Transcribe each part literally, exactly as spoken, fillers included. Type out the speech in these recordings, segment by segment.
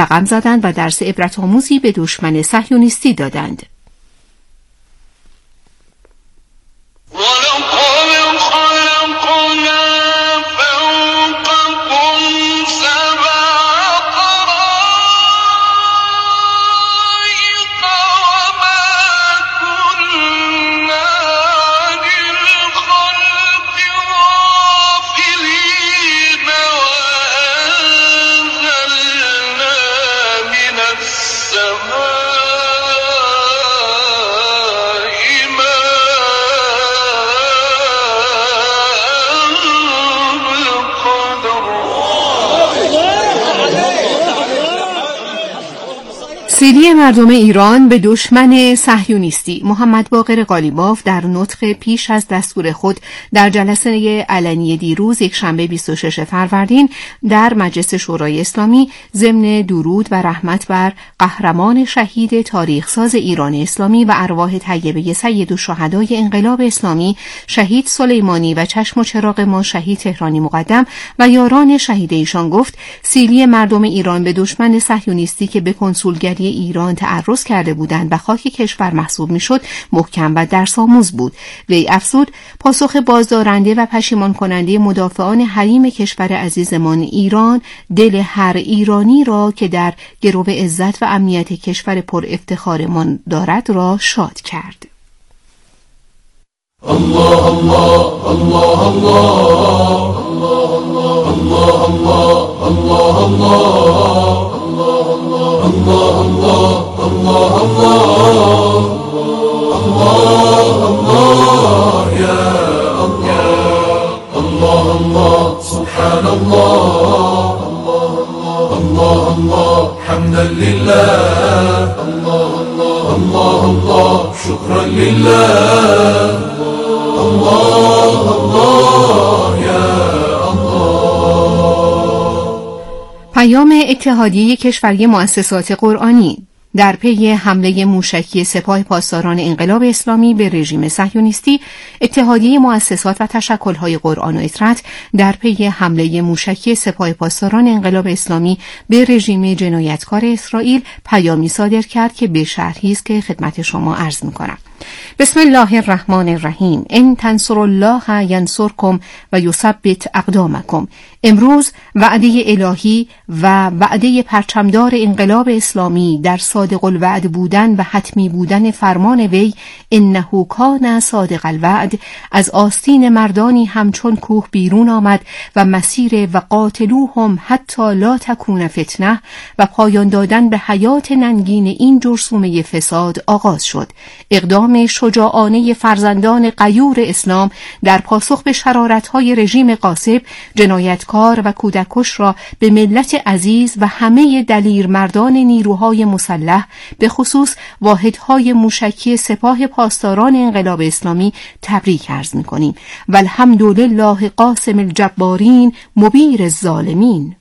رقم زدند و درس عبرت آموزی به دشمن صهیونیستی دادند. سیلی مردم ایران به دشمن صهیونیستی. محمد باقر قالیباف در نطق پیش از دستور خود در جلسه علنی دیروز یک شنبه بیست و شش فروردین در مجلس شورای اسلامی ضمن درود و رحمت بر قهرمان شهید تاریخساز ایران اسلامی و ارواح طیبه سیدالشهدای انقلاب اسلامی شهید سلیمانی و چشم و چراغ ما شهید تهرانی مقدم و یاران شهید ایشان گفت سیلی مردم ایران به دشمن صهیونیستی که به کنسولگری ایران تعرض کرده بودند و خاک کشور محسوب میشد محکم و درس‌آموز بود. وی افزود پاسخ بازدارنده و پشیمان کننده مدافعان حریم کشور عزیزمان ایران دل هر ایرانی را که در گرو عزت و امنیت کشور پر افتخارمان دارد را شاد کرد. الله الله الله الله الله الله الله الله الله الله الله الله الله الله يا الله الله الله سبحان الله الله الله حمدا لله الله الله الله الله شكرا لله الله الله يا پیام اتحادیه کشوری مؤسسات قرآنی در پی حمله موشکی سپاه پاسداران انقلاب اسلامی به رژیم صهیونیستی، اتحادیه مؤسسات و تشکل‌های قرآن و اطرت در پی حمله موشکی سپاه پاسداران انقلاب اسلامی به رژیم جنایتکار اسرائیل پیامی صادر کرد که به شرحی است که خدمت شما عرض می‌کنم. بسم الله الرحمن الرحیم. ان تنصروا الله ینصرکم و یثبت اقدامکم. امروز وعده الهی و وعده پرچمدار انقلاب اسلامی در صادق الوعد بودن و حتمی بودن فرمان وی انه کان صادق الوعد از آستین مردانی همچون کوه بیرون آمد و مسیر و قاتلوهم حتی لا تکون فتنه و پایان دادن به حیات ننگین این جرثومه فساد آغاز شد. اقدام شجاعانه فرزندان غیور اسلام در پاسخ به شرارت‌های رژیم غاصب، جنایتکار و کودککش را به ملت عزیز و همه دلیر مردان نیروهای مسلح به خصوص واحدهای موشکی سپاه پاسداران انقلاب اسلامی تبریک عرض می‌کنیم و الحمدلله قاسم الجبارین مبیر الظالمین.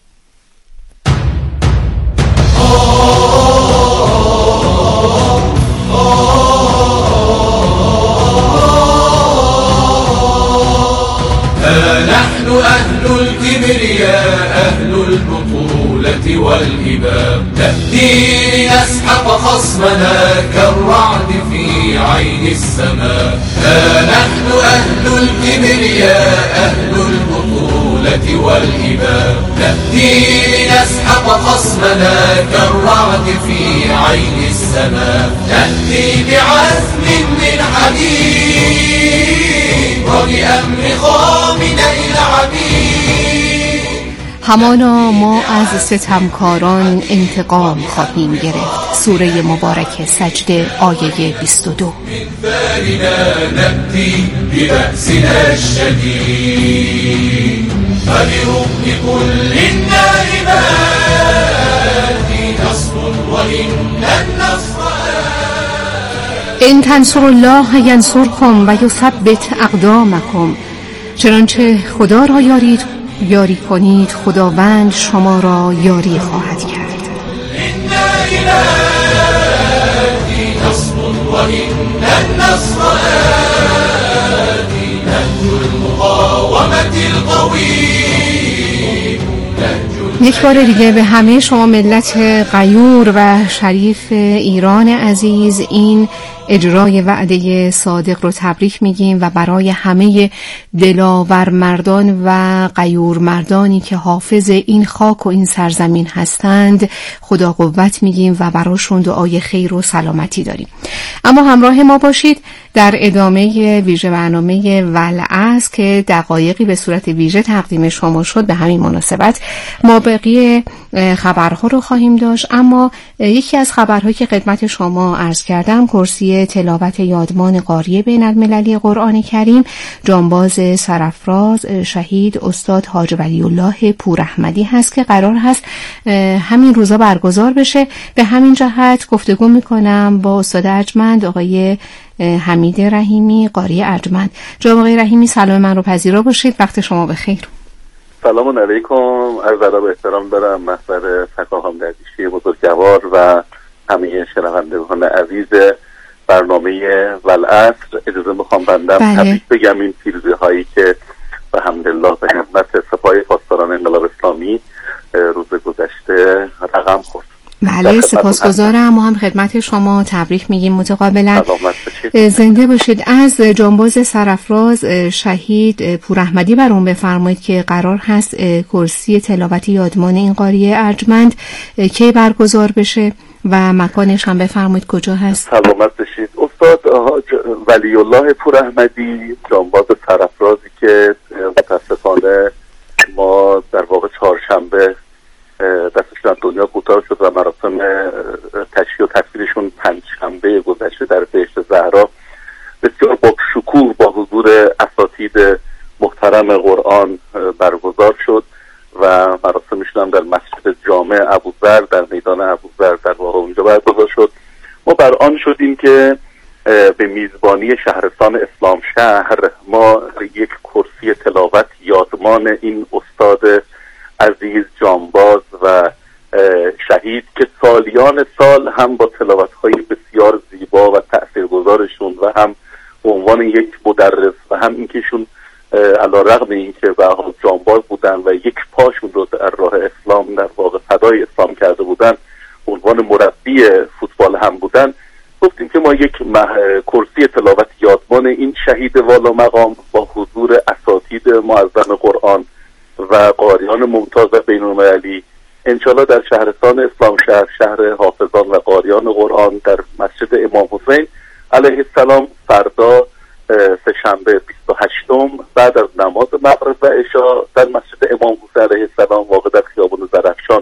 نحن أهل الكبرياء أهل البطولة والهبة نأتي لنسحق خصمنا كالرعد في عين السماء. نحن أهل الكبرياء أهل البطولة والهبة نأتي لنسحق خصمنا كالرعد في عين السماء. نأتي بعزم من حديد وبأمر خامنئ العبيد. همانا ما از ستمکاران انتقام خواهیم گرفت. سوره مبارکه سجده آیه بیست و دو. من ثارنا نأتي ببأسنا الشديد فبرغم كل النائبات نصر وإن النصر ان تنصروا الله ینصرکم و یثبت اقدامکم. چنانچه خدا را یارید یاری کنید خداوند شما را یاری خواهد کرد. یک بار دیگه به همه شما ملت غیور و شریف ایران عزیز این اجرای وعده صادق رو تبریک میگیم و برای همه دلاور مردان و غیور مردانی که حافظ این خاک و این سرزمین هستند خدا قوت میگیم و براشون دعای خیر و سلامتی داریم. اما همراه ما باشید در ادامه ویژه برنامه ولعصر که دقایقی به صورت ویژه تقدیم شما شد. به همین مناسبت ما بقیه خبرها رو خواهیم داشت، اما یکی از خبرهایی که خدمت شما عرض کردم کرسی تلاوت یادمان قاری بین المللی قرآن کریم جانباز سرافراز شهید استاد حاج ولی الله پوراحمدی هست که قرار هست همین روزا برگزار بشه. به همین جهت گفتگو میکنم با استاد ارجمند آقای حمید رحیمی قاری ارجمند. جناب آقای رحیمی سلام من رو پذیرا باشید، وقت شما بخیر. سلام علیکم، عرض ادب و احترام دارم محضر تکاهم دردیشی بزرگوار و همه شنوندگان عزیز برنامه ولعصر. اجازه میخوام بندم بله. تبریک بگم این پیروزی هایی که به حمدالله به خدمت سپاه پاسداران انقلاب اسلامی روز گذشته رقم خورد. بله سپاسگزارم. ما هم خدمت شما تبریک میگیم متقابلا. زنده باشید. از جانباز سرافراز شهید پوراحمدی برام بفرمایید که قرار هست کرسی تلاوت یادمان این قاری ارجمند کی برگزار بشه و مکانش هم بفرمایید کجا هست. سلامت باشید. استاد حاج ولی الله پوراحمدی جانباز سرافرازی که متاسفانه ما در واقع چهارشنبه دستشون از دنیا کوتاه شد و مراسم تشییع و تکفیرشون پنجشنبه گذشته در بهشت زهرا بسیار با شکوه با حضور اساتید محترم قرآن برگزار شد و مراسمشون هم در مسجد جامع ابوذر در میدان ابوذر در واقع اونجا برگزار شد. ما بر آن شدیم که به میزبانی شهرستان اسلام شهر ما یک کرسی تلاوت یادمان این استاد عزیز جانباز و شهید که سالیان سال هم با تلاوت‌های بسیار زیبا و تأثیرگذارشون و هم به عنوان یک مدرس و هم اینکهشون علی رغم اینکه به حال جانباز بودن و یک پاشون رو در راه اسلام در واقع فدای اسلام کرده بودن به عنوان مربی فوتبال هم بودن، گفتیم که ما یک کرسی تلاوت یادمان این شهید والا مقام با حضور اساتید معظم قرآن و قاریان ممتاز و بین‌المللی انشالله در شهرستان اسلام شهر شهر حافظان و قاریان قرآن در مسجد امام حسین علیه السلام فردا سه شنبه بیست و هشتم بعد از نماز مغرب و عشا در مسجد امام حسین علیه السلام واقع در خیابان زرافشان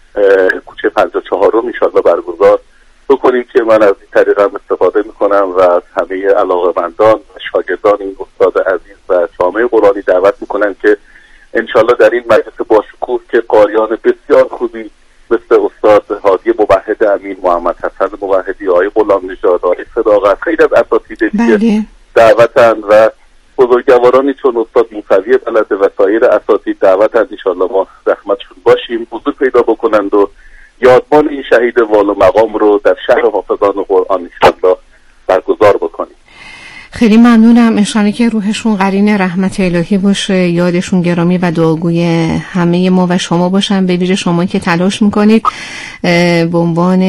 کوچه پنجاه و چهار انشالله برگزار بکنیم که من از این طریق هم استفاده میکنم و از همه علاقه‌مندان و شاگردان این استاد عزیز و جامعه قرآنی دعوت میکنم که انشالله در این مجلس باشکوه که قاریان بسیار خوبی مثل استاد هادی موحد امین، محمد حسن موحدی، آقای غلام نژاد، آقای صداقت، خیلی از اساتید دیگه دعوتن و بزرگوارانی چون استاد موسوی بلده و سایر اساتید دعوتن انشالله ما زحمتشون باشیم حضور پیدا بکنند و یادمان این شهید والا مقام رو در شهر حافظان قرآن انشالله برگزار بکنیم. خیلی ممنونم. انشالله که روحشون قرین رحمت الهی باشه، یادشون گرامی و دعاگوی همه ما و شما باشن، به ویژه شما که تلاش میکنید به عنوان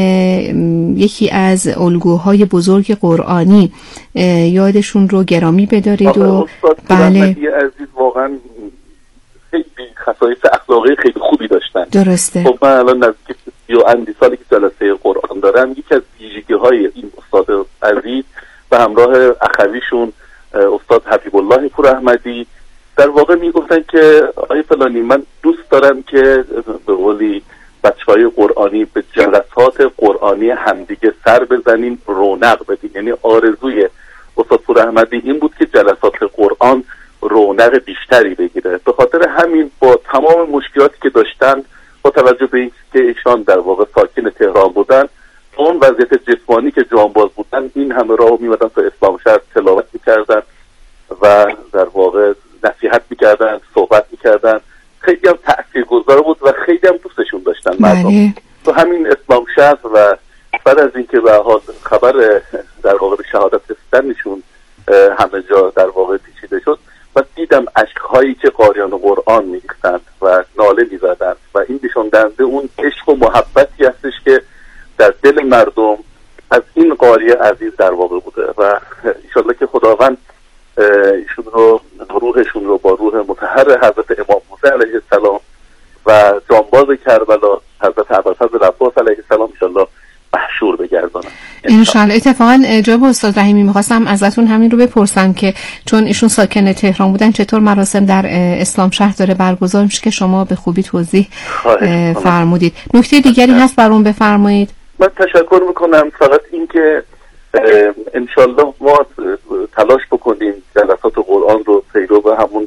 یکی از الگوهای بزرگ قرآنی یادشون رو گرامی بدارید. و بله عزیز واقعا خیلی خصایص اخلاقی خیلی خوبی داشتن. درسته. خب من الان نزدیک سی و اندی سالی که جلسه قرآن دارم، یکی از ویژگی‌های این استاد عزیز و همراه اخویشون استاد حبیب الله پوراحمدی در واقع میگفتن که آقای فلانی من دوست دارم که به قولی بچهای قرآنی به جلسات قرآنی همدیگه سر بزنیم، رونق بدیم. یعنی آرزوی استاد پوراحمدی این بود که جلسات قرآن رونق بیشتری بگیره. به خاطر همین با تمام مشکلاتی که داشتن با توجه به اینکه ایشان در واقع ساکن تهران بودن، اون وضعیت جسمانی که جانباز بودن، این همه راه میمدن تا اسلام شهر تلاوت میکردن و در واقع نصیحت میکردن، صحبت میکردن. خیلی هم تأثیرگذار بود و خیلی هم دوستشون داشتن مردم. تو همین اسلام شهر و بعد از اینکه به حال خبر در واقع شهادت رسیدنشون همه جا در واقع پیچیده شد، و دیدم اشک‌هایی که قاریان قرآن می‌ریختند و ناله می‌زدند و این نشان دهنده اون عشق و محبتی هستش که در دل مردم از این قاری عزیز در واقع بوده و انشالله که خداوند ایشون رو روحشون رو با روح مطهر حضرت امام موسی علیه السلام و جانباز کربلا حضرت ابوالفضل عباس علیه السلام انشالله محشور بگردانم انشالله. اتفاقا جناب استاد رحیمی میخواستم ازتون همین رو بپرسم که چون ایشون ساکن تهران بودن چطور مراسم در اسلام شهر داره برگزار میشه که شما به خوبی توضیح فرمودید. نکته دیگری هست برام بفرمایید. من تشکر میکنم. فقط این که انشالله ما تلاش بکنیم جلسات قرآن رو پیرو به همون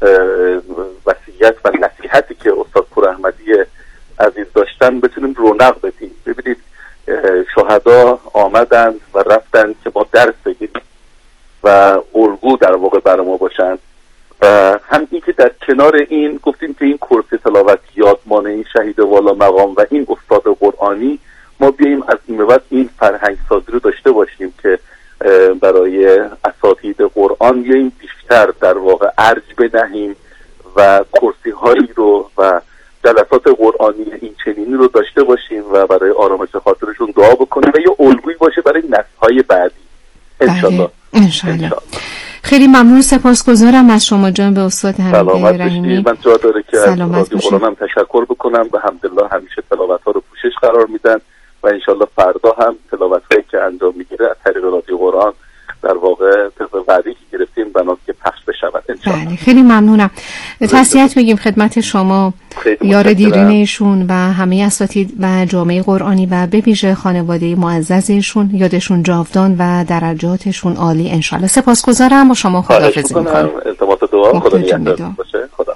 وصیت و نصیحتی که استاد پور احمدی عزیز داشتن بتونیم رونق بدیم. ببینید شهدا آمدند و رفتند که ما درس بگیریم و الگو در واقع برای ما باشند و هم این که در کنار این گفتیم که این کورس تلاوت یادمانه این شهید والا مقام و این استاد قرآنی ما بیاییم از این به بعد این فرهنگ سازی رو داشته باشیم که برای اساتید قرآن بیاییم بیشتر در واقع ارج بدهیم و کورسی هایی رو و جلسات قرآنی این چنینی رو داشته باشیم و برای آرامش خاطرشون دعا بکنیم و یه الگویی باشه برای نسل‌های بعدی انشالله. انشالله. خیلی ممنون، سپاسگزارم از شما جناب استاد حمید رحیمی. من جا داره که از رادیو قرآن هم تشکر بکنم. به حمدالله همیشه تلاوت ها رو پوشش قرار میدن و انشالله فردا هم تلاوت هایی که انجام میگیره از طریق رادیو قرآن در واقع طبق وعده‌ای که گرفتیم بناست که پخش بشود انشالله. بله خیلی ممنونم. تسلیت بگیم خدمت شما، یار دیرین ایشون و همه اساتید و جامعه قرآنی و به ویژه خانواده معززشون، یادشون جاودان و درجاتشون عالی انشالله. سپاسگزارم. با شما خداحافظی می‌کنم. التماس دعا. خدا نگهدار باشه. خدا.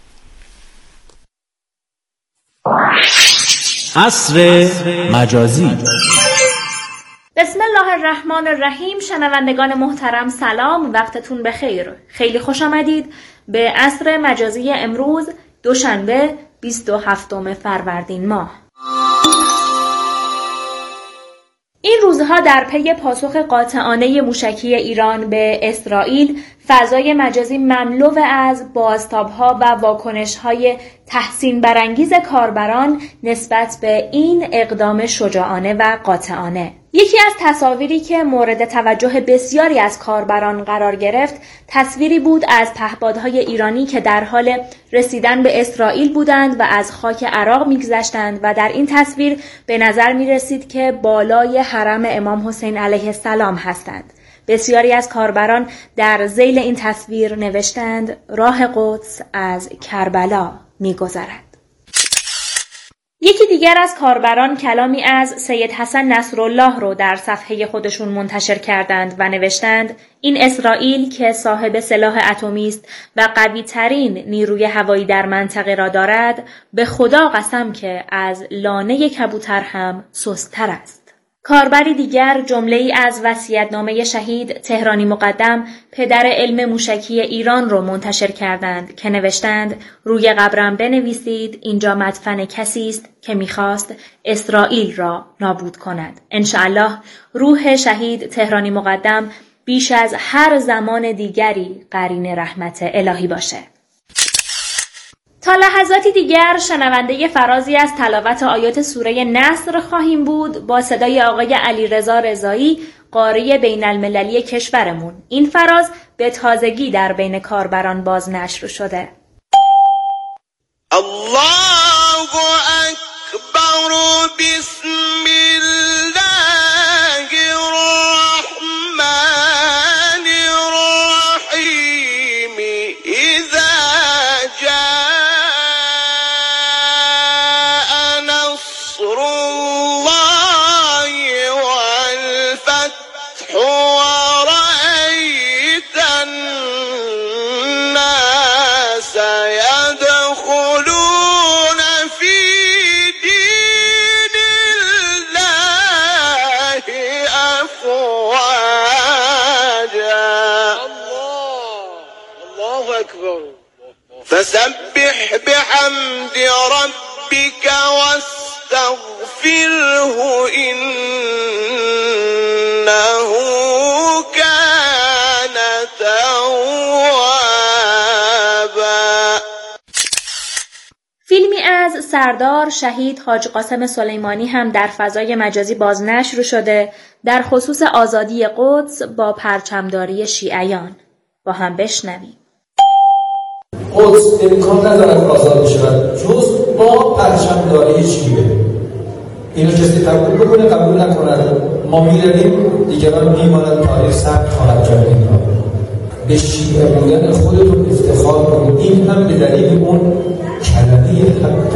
عصر مجازی. بسم الله الرحمن الرحیم. شنوندگان محترم سلام، وقتتون بخیر. خیلی خوش آمدید به عصر مجازی امروز دوشنبه بیست و هفتم فروردین ماه. این روزها در پی پاسخ قاطعانه موشکی ایران به اسرائیل، فضای مجازی مملو از بازتاب‌ها و واکنش‌های تحسین برانگیز کاربران نسبت به این اقدام شجاعانه و قاطعانه. یکی از تصاویری که مورد توجه بسیاری از کاربران قرار گرفت، تصویری بود از پهپادهای ایرانی که در حال رسیدن به اسرائیل بودند و از خاک عراق می‌گذشتند و در این تصویر به نظر می‌رسید که بالای حرم امام حسین علیه السلام هستند. بسیاری از کاربران در ذیل این تصویر نوشتند راه قدس از کربلا می‌گذرد. یکی دیگر از کاربران کلامی از سید حسن نصرالله رو در صفحه خودشون منتشر کردند و نوشتند این اسرائیل که صاحب سلاح اتمی است و قوی ترین نیروی هوایی در منطقه را دارد، به خدا قسم که از لانه کبوتر هم سست‌تر است. کاربری دیگر جمله‌ای از وصیت‌نامه شهید تهرانی مقدم پدر علم موشکی ایران رو منتشر کردند که نوشتند روی قبرم بنویسید اینجا مدفن کسی است که می‌خواست اسرائیل را نابود کند. انشاءالله روح شهید تهرانی مقدم بیش از هر زمان دیگری قرین رحمت الهی باشه. تا لحظاتی دیگر شنونده فرازی از تلاوت آیات سوره نصر خواهیم بود با صدای آقای علیرضا رضایی، قاری بین المللی کشورمون. این فراز به تازگی در بین کاربران باز نشر شده. الله اکبر بسم الله الرحمن الرحیم اذا فسبح بحمد ربك واستغفره إنه كان توابا. سردار شهید حاج قاسم سلیمانی هم در فضای مجازی بازنشر شده در خصوص آزادی قدس با پرچمداری شیعیان. با هم بشنویم. قدس امکان ندارد آزاد شود جز با پرچمداری شیعه. اینو کسی قبول بکنه قبول نکند ما می‌رویم، دیگران میمانند، تاریخ ثبت خواهد کرد. اینها به شیعه بودن خودتون افتخار کنید. این هم به دلیل اون کلمه حق.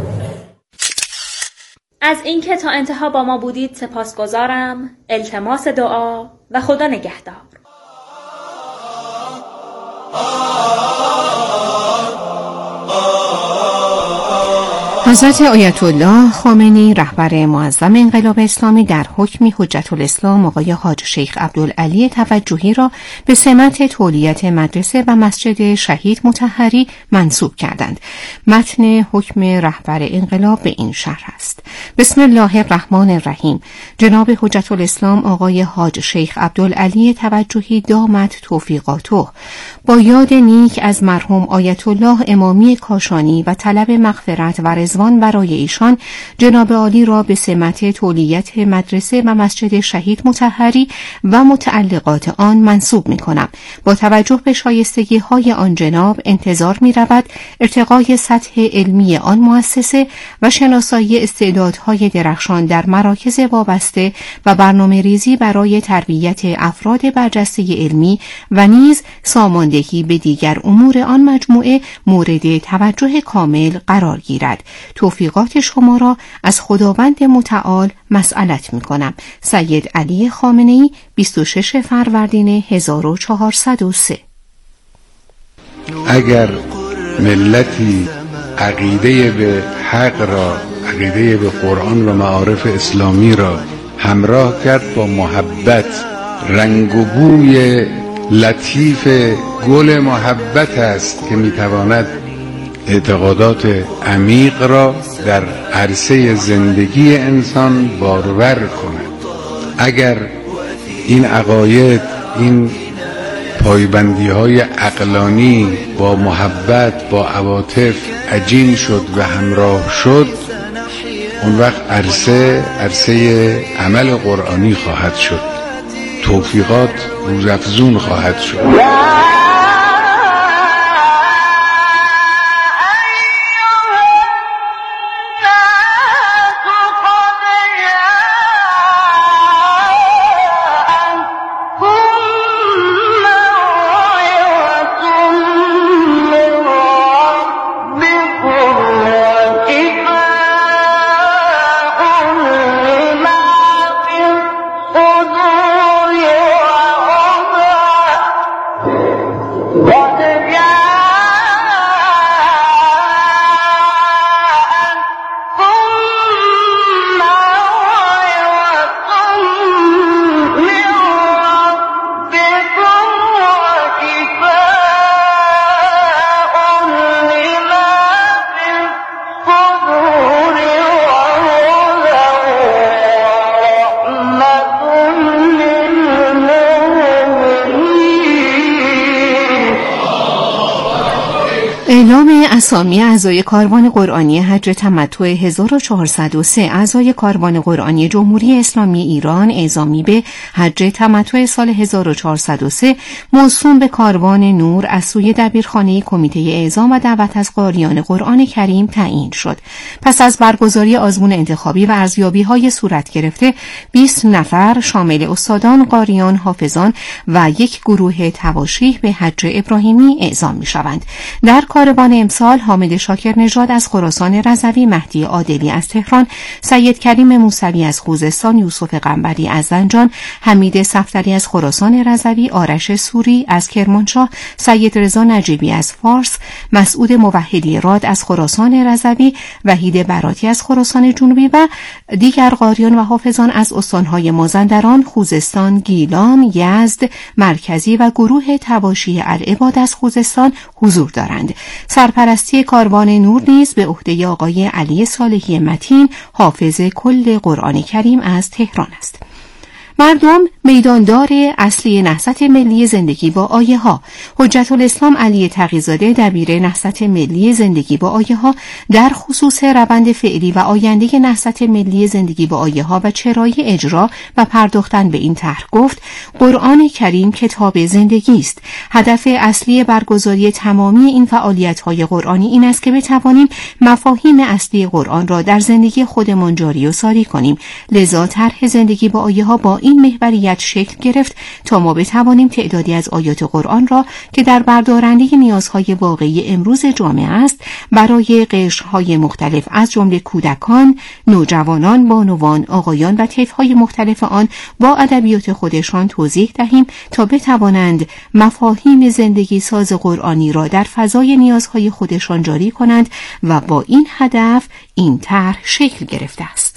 از اینکه تا انتها با ما بودید سپاسگزارم. التماس دعا و خدا نگهدار. حضرت آیت الله خامنه‌ای رهبر معظم انقلاب اسلامی در حکم حجت الاسلام آقای حاج شیخ عبدالعلی توجهی را به سمت تولیت مدرسه و مسجد شهید مطهری منصوب کردند. متن حکم رهبر انقلاب به این شرح است: بسم الله الرحمن الرحیم. جناب حجت الاسلام آقای حاج شیخ عبدالعلی توجهی دامت توفیقاته با یاد نیک از مرحوم آیت الله امامی کاشانی و طلب مغفرت و رضوان برای ایشان، جناب عالی را به سمت تولیت مدرسه و مسجد شهید مطهری و متعلقات آن منصوب می کنم. با توجه به شایستگی های آن جناب انتظار می رود ارتقای سطح علمی آن مؤسسه و شناسایی استعدادهای درخشان در مراکز وابسته و برنامه ریزی برای تربیت افراد برجسته علمی و نیز ساماندهی به دیگر امور آن مجموعه مورد توجه کامل قرار گیرد. توفیقات شما را از خداوند متعال مسئلت می کنم. سید علی خامنه‌ای، بیست و شش فروردین هزار و چهارصد و سه. اگر ملتی عقیده به حق را، عقیده به قرآن و معارف اسلامی را همراه کرد با محبت، رنگ و بوی لطیف گل محبت است که میتواند اعتقادات عمیق را در عرصه زندگی انسان بارور کند. اگر این عقاید، این پایبندی های عقلانی با محبت، با عواطف عجین شد و همراه شد، اون وقت عرصه عرصه عمل قرآنی خواهد شد، توفیقات روزافزون خواهد شد. اعلام اسامی اعضای کاروان قرآنی حج تمتع هزار و چهارصد و سه. اعضای کاروان قرآنی جمهوری اسلامی ایران اعزامی به حج تمتع سال هزار و چهارصد و سه موسوم به کاروان نور از سوی دبیرخانه کمیته اعزام و دعوت از قاریان قرآن کریم تعیین شد. پس از برگزاری آزمون انتخابی و ارزیابی‌های صورت گرفته، بیست نفر شامل استادان، قاریان، حافظان و یک گروه تواشیح به حج ابراهیمی اعزام می‌شوند. در کاروان امسال حامد شاکر نژاد از خراسان رضوی، مهدی عادلی از تهران، سید کریم موسوی از خوزستان، یوسف قنبری از زنجان، حمید صفدری از خراسان رضوی، آرش سوری از کرمانشاه، سید رضا نجیبی از فارس، مسعود موحدی راد از خراسان رضوی، وحید براتی از خراسان جنوبی و دیگر قاریان و حافظان از استانهای مازندران، خوزستان، گیلان، یزد مرکزی و گروه تواشیح العباد از خوزستان حضور دارند. سرپرستی کاروان نور نیز به عهده آقای علی صالحی متین، حافظ کل قرآن کریم از تهران است. مردم میداندار اصلی نهضت ملی زندگی با آیه ها. حجت الاسلام علی تقی‌زاده دبیر نهضت ملی زندگی با آیه ها در خصوص روند فعلی و آینده نهضت ملی زندگی با آیه ها و چرای اجرا و پرداختن به این طرح گفت: قرآن کریم کتاب زندگی است. هدف اصلی برگزاری تمامی این فعالیت‌های قرآنی این است که بتوانیم مفاهیم اصلی قرآن را در زندگی خودمان جاری و ساری کنیم. لذا طرح زندگی با آیه ها با این محوریت شکل گرفت تا ما بتوانیم تعدادی از آیات قرآن را که در بردارنده نیازهای واقعی امروز جامعه است برای قشرهای مختلف از جمله کودکان، نوجوانان، بانوان، آقایان و طیف‌های مختلف آن با ادبیات خودشان توضیح دهیم تا بتوانند مفاهیم زندگی ساز قرآنی را در فضای نیازهای خودشان جاری کنند و با این هدف این طرح شکل گرفته است.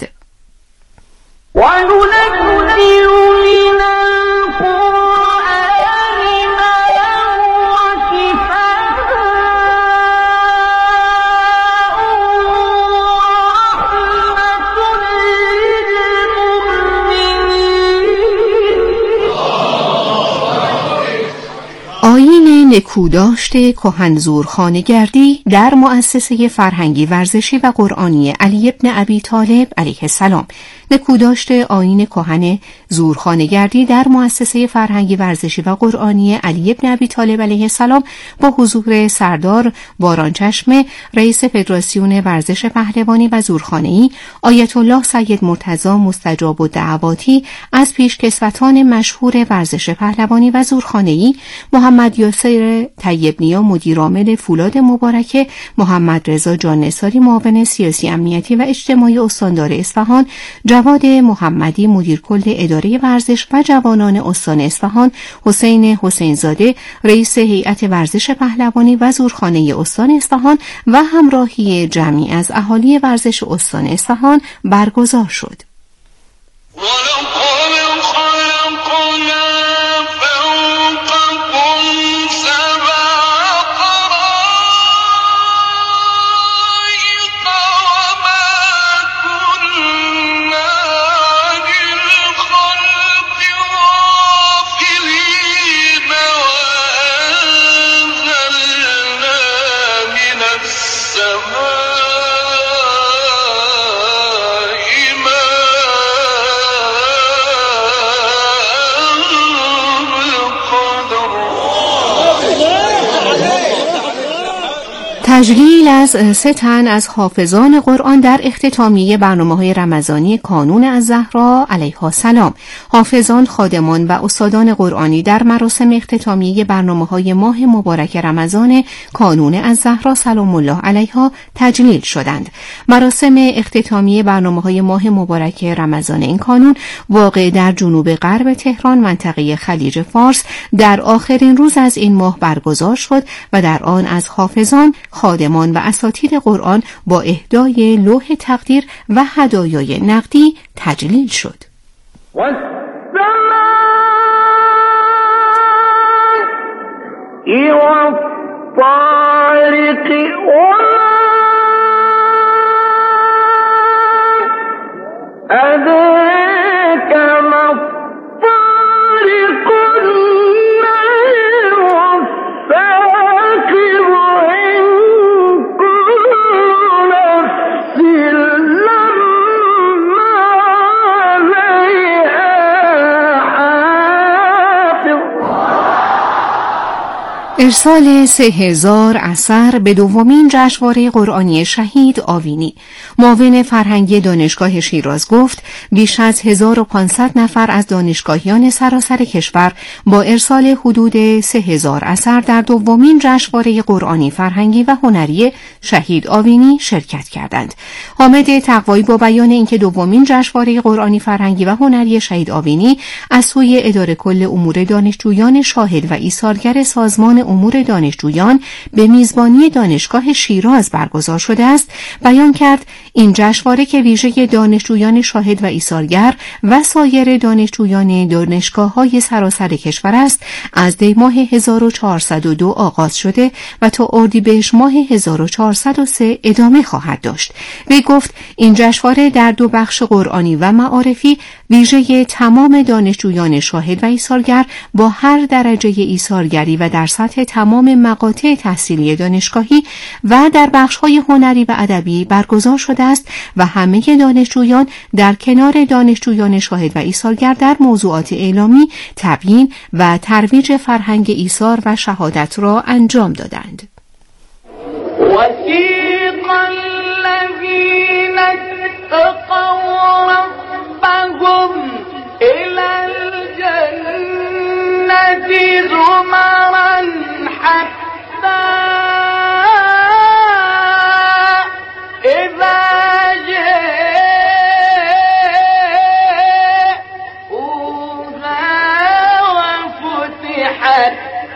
آیین نکوداشت کهنزورخانه‌گردی در مؤسسه فرهنگی ورزشی و قرآنی علی ابن ابی طالب علیه السلام. نکوداشت آیین کهن زورخانه‌گردی در مؤسسه فرهنگی ورزشی و قرآنی علی ابن ابی طالب علیه السلام با حضور سردار بارانچشم رئیس فدراسیون ورزش پهلوانی و زورخانه‌ای، آیت الله سید مرتضی مستجاب الدعواتی از پیشکسوتان مشهور ورزش پهلوانی و زورخانه‌ای، محمد یاسر طیب‌نیا مدیرعامل فولاد مبارکه، محمد رضا جان نثاری معاون سیاسی امنیتی و اجتماعی استاندار اصفهان، جواد محمدی مدیر کل اداره ورزش و جوانان استان اصفهان، حسین حسین زاده رئیس هیئت ورزش پهلوانی و زورخانه استان اصفهان و همراهی جمعی از اهالی ورزش استان اصفهان برگزار شد. تجلیل از سه تن از حافظان قرآن در اختتامیه برنامه‌های رمضانی کانون الزهرا علیها السلام. حافظان، خادمان و استادان قرآنی در مراسم اختتامیه برنامه‌های ماه مبارک رمضان کانون الزهرا سلام الله علیها تجلیل شدند. مراسم اختتامیه برنامه‌های ماه مبارک رمضان این کانون واقع در جنوب غرب تهران منطقه خلیج فارس در آخرین روز از این ماه برگزار شد و در آن از حافظان، خادمان و اساتید قرآن با اهدای لوح تقدیر و هدایای نقدی تجلیل شد. ارسال سه هزار اثر به دومین جشنواره قرآنی شهید آوینی. معاون فرهنگی دانشگاه شیراز گفت بیش از هزار و پانصد نفر از دانشگاهیان سراسر کشور با ارسال حدود سه هزار اثر در دومین جشنواره قرآنی فرهنگی و هنری شهید آوینی شرکت کردند. حامد تقوایی با بیان اینکه دومین جشنواره قرآنی فرهنگی و هنری شهید آوینی از سوی اداره کل امور دانشجویان شاهد و ایثارگر سازمان امور دانشجویان به میزبانی دانشگاه شیراز برگزار شده است، بیان کرد این جشنواره که ویژه دانشجویان شاهد و ایثارگر و سایر دانشجویان دانشگاه‌های سراسر کشور است، از دی ماه هزار و چهارصد و دو آغاز شده و تا اردیبهشت ماه هزار و چهارصد و سه ادامه خواهد داشت. وی گفت این جشنواره در دو بخش قرآنی و معارفی ویژه تمام دانشجویان شاهد و ایثارگر با هر درجه ایثارگری و در سطح تمام مقاطع تحصیلی دانشگاهی و در بخش‌های هنری و ادبی برگزار شده است و همه دانشجویان در کنار دانشجویان شاهد و ایثارگر در موضوعات اعلامی، تبیین و ترویج فرهنگ ایثار و شهادت را انجام دادند. وَسِيقَ الَّذِينَ اتَّقَوْا رَبَّهُمْ إِلَى الْجَنَّةِ زُمَرًا حَتَّى إِذَا جَاءُوهَا وَفُتِحَتْ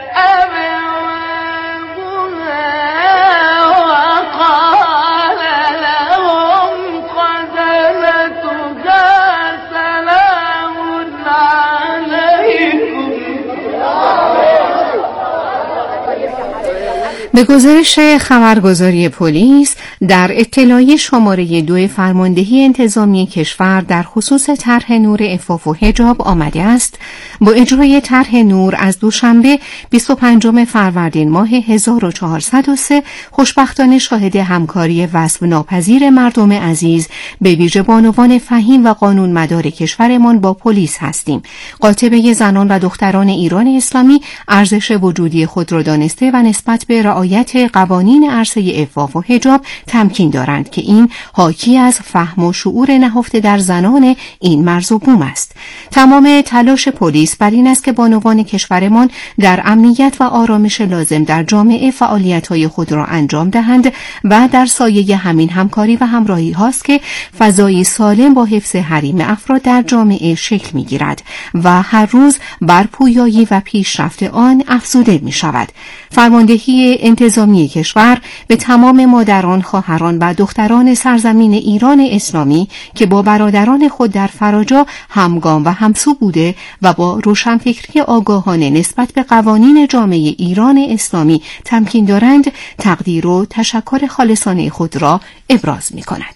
به گزارش خبرگزاری پلیس، در اطلاعیه شماره دو فرماندهی انتظامی کشور در خصوص طرح نور عفاف و حجاب آمده است با اجرای طرح نور از دوشنبه بیست و پنجم فروردین ماه هزار و چهارصد و سه خوشبختانه شاهد همکاری وصف ناپذیر مردم عزیز به ویژه بانوان فهیم و قانون مدار کشورمان با پلیس هستیم. قاطبه زنان و دختران ایران اسلامی ارزش وجودی خود را دانسته و نسبت به رعایت قوانین عرصه عفاف و حجاب تمکین دارند که این حاکی از فهم و شعور نهفته در زنان این مرز و بوم است. تمام تلاش پلیس بر این است که بانوان کشورمان در امنیت و آرامش لازم در جامعه فعالیت‌های خود را انجام دهند و در سایه همین همکاری و همراهی هاست که فضایی سالم با حفظ حریم افراد در جامعه شکل می‌گیرد و هر روز بر پویایی و پیشرفت آن افزوده می‌شود. فرماندهی انتظامی کشور به تمام مادران، خواهران و دختران سرزمین ایران اسلامی که با برادران خود در فراجا همگام و همسو بوده و با روشنفکری آگاهانه نسبت به قوانین جامعه ایران اسلامی تمکین دارند، تقدیر و تشکر خالصانه خود را ابراز می کند.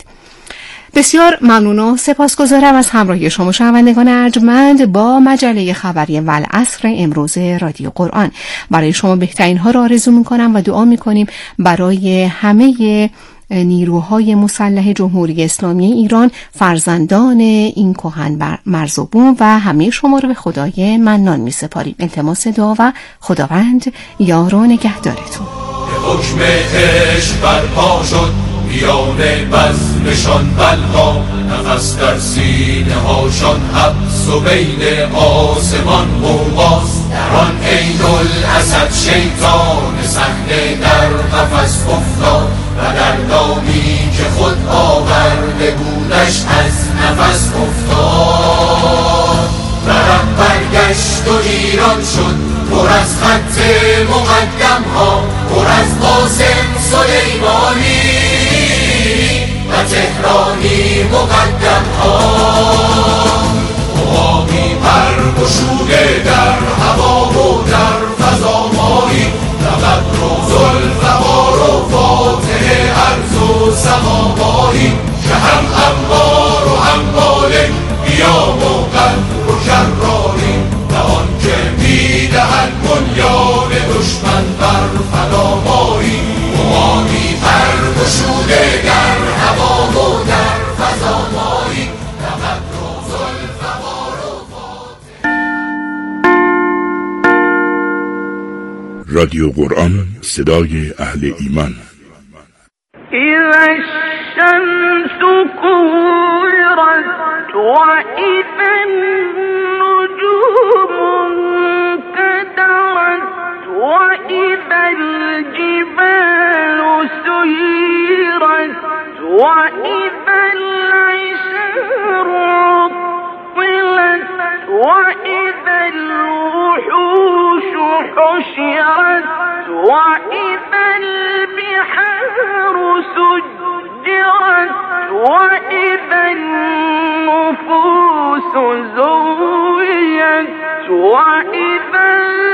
بسیار ممنون و سپاسگزارم از همراهی شما شنوندگان ارجمند با مجله خبری والعصر امروز رادیو قرآن. برای شما بهترین ها را آرزو می‌کنم و دعا می‌کنیم برای همه نیروهای مسلح جمهوری اسلامی ایران، فرزندان این کهن مرز و بوم و همه شما رو به خدای منان می‌سپاریم. التماس دعا و خداوند یار و نگهدارتون. حکم عشق برپا شد میان بزمشان بلها، نفس در سینه هاشان حبس و بین آسمان غوغاست. در آن عین الاسد شیطان صحنه در قفس افتاد و در دامی که خود آورده بودش از نفس افتاد. ورق برگشت و ایران شد پر از خط مقدم ها، پر از قاسم سلیمانی و تهرانی مقدم ها. مقامی برگشوده در هوا و در فضا مایی، نقدر و ذوالفقار و فاتح ارض و سما مایی که هم انبار و هم بالک قیام و قدر و کراری و آن که میدهد بنیان دشمن بر فدامایی. مقامی برگشوده در هوا و در فضا مایی، نقدر و ذوالفقار و فاتح. رادیو قرآن، صدای اهل ایمان. اذا الشمس كورت واذا النجوم انكدرت واذا الجبال سيرت واذا العشار عطلت واذا الوحوش حشرت واذا البحار سجرت زويت وإذا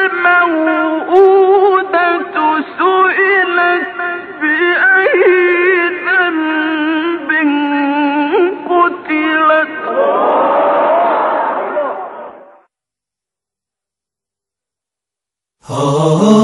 الموءودة سئلت بأي ذنب قتلت Oh